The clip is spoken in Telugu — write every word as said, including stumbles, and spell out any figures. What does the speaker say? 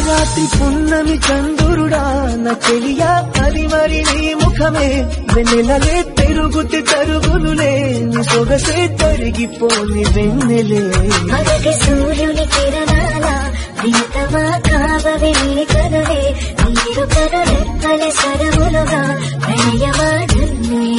రాత్రి పున్నమి చంద్రుడా నా చెలియా అది మరి నీ ముఖమే వెన్నెలలే తిరుగుతి తరుగులులే నీ సొగసే తరిగిపోని వెన్నెలే మగకి సూర్యుని కిరణాల ప్రియతమా కావవి నీ కనులే నీరు కను రెప్పల సరములుగా ప్రణయమా నన్ను